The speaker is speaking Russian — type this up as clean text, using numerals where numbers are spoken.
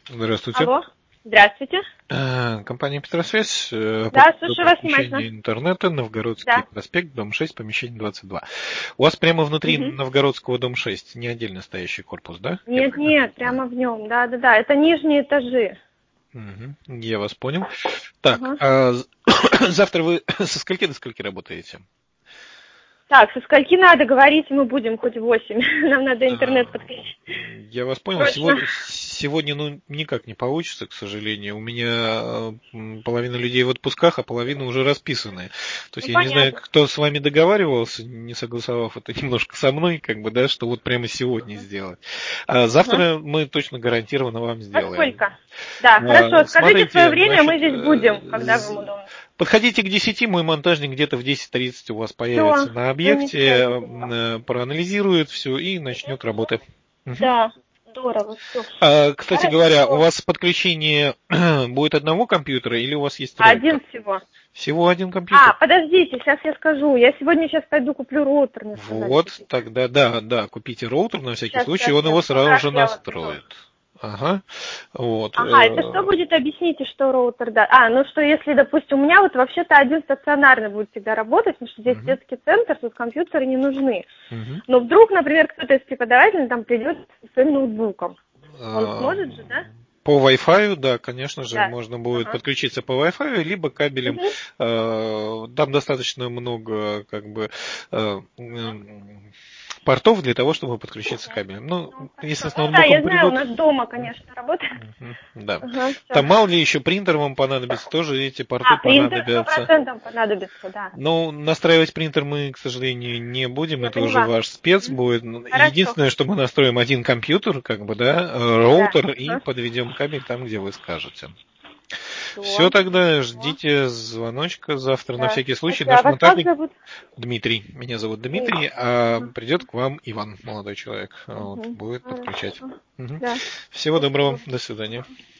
Здравствуйте. Алло, здравствуйте. Компания «Петросвязь». По Да, поводу слушаю вас внимательно. подключения интернета, Новгородский Да. проспект, дом 6, помещение 22. У вас прямо внутри Мгм. Новгородского дом 6, не отдельно стоящий корпус, да? Я Нет, правильно нет, понимаю? прямо в нем. Да. Это нижние этажи. Мгм. Я вас понял. Так, Ага. завтра вы со скольки до скольки работаете? Так, со скольки надо говорить, мы будем хоть в 8. Нам надо интернет А, подключить. Я вас понял. Срочно. Сегодня, ну, никак не получится, к сожалению. У меня половина людей в отпусках, а половина уже расписанные. То есть Ну, я не знаю, понятно. кто с вами договаривался, не согласовав это немножко со мной, как бы, да, что вот прямо сегодня сделать. А Ага. завтра мы точно гарантированно вам Во сделаем. сколько? Да, хорошо. Скажите свое Смотрите, время, мы значит, здесь будем, когда вам удобно. подходите к 10, мой монтажник где-то в 10:30 у вас появится Все, на объекте, замечательно. проанализирует все и начнет работы. Мгм. Да, здорово, все. Кстати говоря, у Хорошо. вас подключение будет одного компьютера или у вас есть роутер? Один всего. Всего один компьютер? Подождите, сейчас я скажу. Я сегодня сейчас пойду куплю роутер, мне сказали Вот, купить. тогда да, купите роутер на всякий случай, Сейчас, он его как сразу раз же я вот иду. настроит. Ага, вот. Ага, это что будет, объясните, что роутер, да. Ну что если, допустим, у меня вот вообще-то один стационарный будет всегда работать, потому что здесь Мгм, детский центр, тут компьютеры не нужны. мгм. Но вдруг, например, кто-то из преподавателей там придет со своим ноутбуком. Он А, сможет же, да? По Wi-Fi, да, конечно же, Да. можно будет Ага. подключиться по Wi-Fi, либо кабелем. Мгм. Там достаточно много, как бы, портов для того, чтобы подключиться Мгм. кабелем. Ну, Ну, если хорошо. с Ну да, я ноутбуком знаю, у придут. нас дома, конечно, работает. Да. Ага, Там все. мало ли еще принтер вам понадобится, тоже эти порты Принтер сто понадобятся. процентов понадобится, да. Но настраивать принтер мы, к сожалению, не будем, Я это уже поняла. ваш спец Мгм. будет. Хорошо, Единственное, что мы настроим один компьютер, как бы, да, да. роутер и Ага. подведем кабель там, где вы скажете. Все Все. тогда, Хорошо. ждите звоночка завтра на Да. всякий случай. Спасибо. А Наш вас как монтажник зовут? Дмитрий, меня зовут Дмитрий, Дмитрий. а Ага. придет к вам Иван, молодой человек, вот, Угу. будет подключать. Хорошо. Мгм. Да. Всего доброго, Спасибо. до свидания.